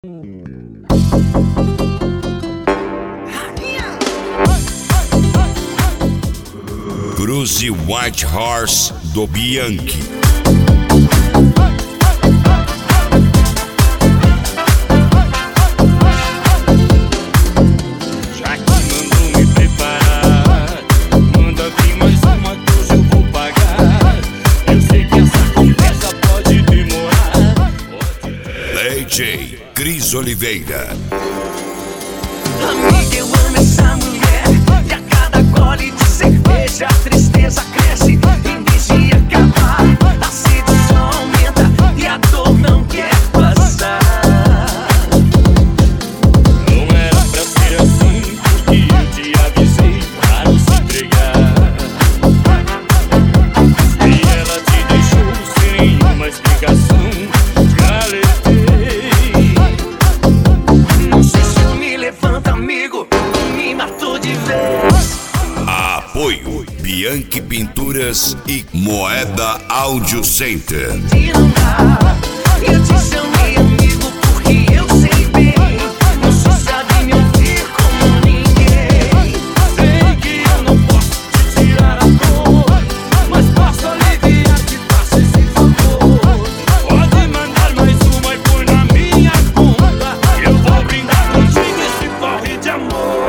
Cruze White Horse do Bianchi. Já que mandou me preparar, manda vir mais uma que hoje eu vou pagar. Eu sei que essa conversa pode demorar. DJ Cris Oliveira. Amiga, eu amo essa mulher, e a cada gole de cerveja a tristeza cresce. Em vez de acabar, a sedução aumenta e a dor não quer passar. Não era pra ser assim, porque eu te avisei pra não se entregar. E ela te deixou sem nenhuma explicação. Galetei. Não sei se eu me levanto, amigo, ou me matou de vez. Apoio Bianchi Pinturas e Moeda Audio Center. E não dá, eu te chamei amigo porque eu sei bem. Você sabe me ouvir como ninguém. Sei que eu não posso te tirar a dor, mas posso aliviar-te, faça esse favor. Pode mandar mais uma e põe na minha conta. Eu vou brindar contigo esse porre de amor.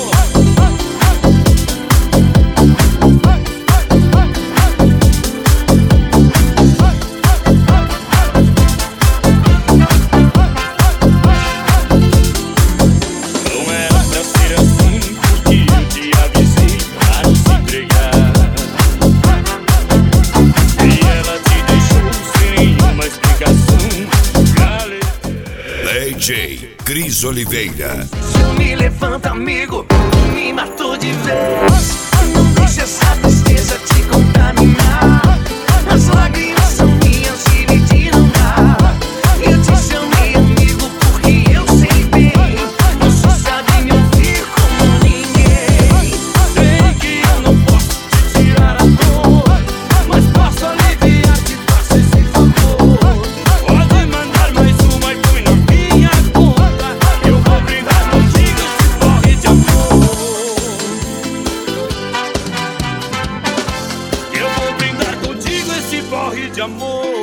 Não era pra ser assim, porque eu te avisei pra não se entregar. E ela te deixou sem nenhuma explicação. DJ Cris Oliveira. Se eu me levanto, amigo, me matou de vez. Não deixe essa tristeza te contaminar. As lágrimas são minhas, dividir não dá. Eu te chamei amigo porque eu sei bem. Você sabe me ouvir como ninguém. Sei que eu não posso te tirar a dor, mas posso aliviar-te, faça esse favor. Pode mandar mais uma e põe na minha conta. Eu vou brindar contigo esse porre de amor. Eu vou brindar contigo esse porre de amor.